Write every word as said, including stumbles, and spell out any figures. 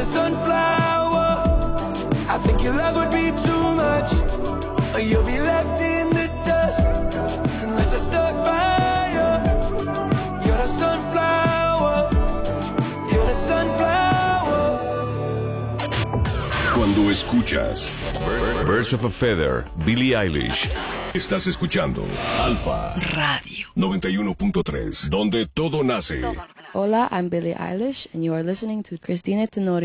sunflower. I think your love would be too much, or you'll be left in the dust unless I stuck by you. You're the sunflower. You're the sunflower. Cuando escuchas Birds of a Feather, Billie Eilish, estás escuchando Alfa Radio noventa y uno punto tres, donde todo nace. Hola, I'm Billie Eilish, and you are listening to Christina Tenorio.